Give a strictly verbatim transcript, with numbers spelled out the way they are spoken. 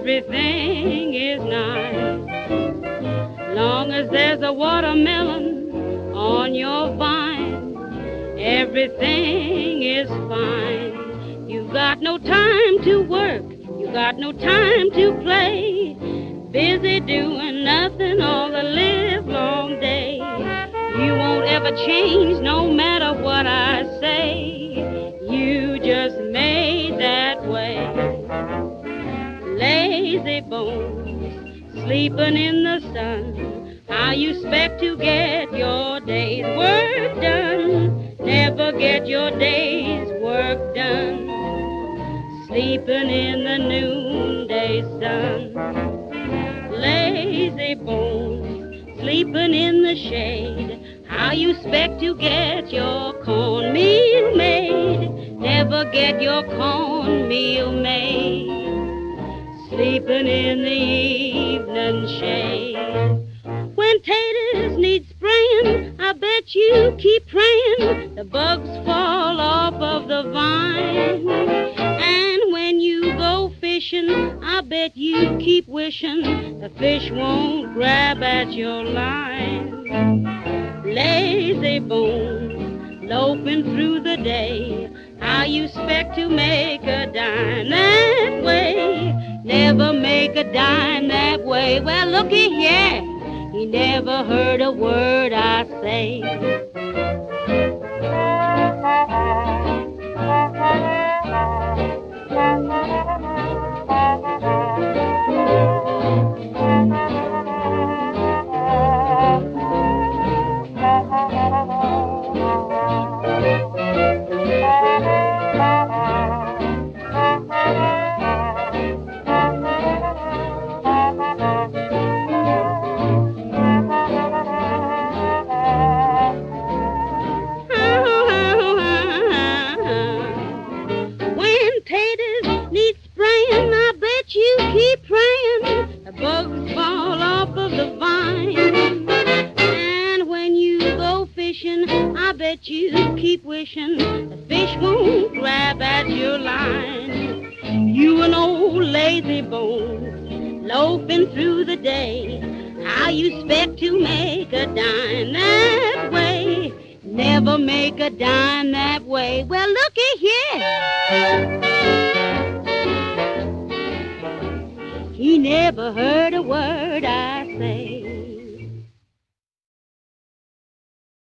everything is nice. Long as there's a watermelon on your vine, everything is fine. You've got no time to work, you got no time to play, busy doing nothing all the live long day. You won't ever change no matter what I say, you just made that way. Lazy bones, sleeping in the sun, how you expect to get your day's work done? Never get your day's work done, sleeping in the noonday sun. Lazy bones, sleeping in the shade, how you expect to get your cornmeal made? Never get your cornmeal made, sleeping in the evening shade. When taters need spraying, I bet you keep praying the bugs fall off of the vine. And when you go fishing, I bet you keep wishing the fish won't grab at your line. Lazy bones, loafing through the day, how you expect to make a dime that way? Never make a dime that way. Well, looky here, he never heard a word I say. When taters need spraying, I bet you keep praying the bugs fall off of the vine. And when you go fishing, I bet you keep wishing the fish won't grab at your line. You an old lazy bone, loafing through the day, how you expect to make a dime that way? Never make a dime that way. Well, looky here, he never heard a word I say.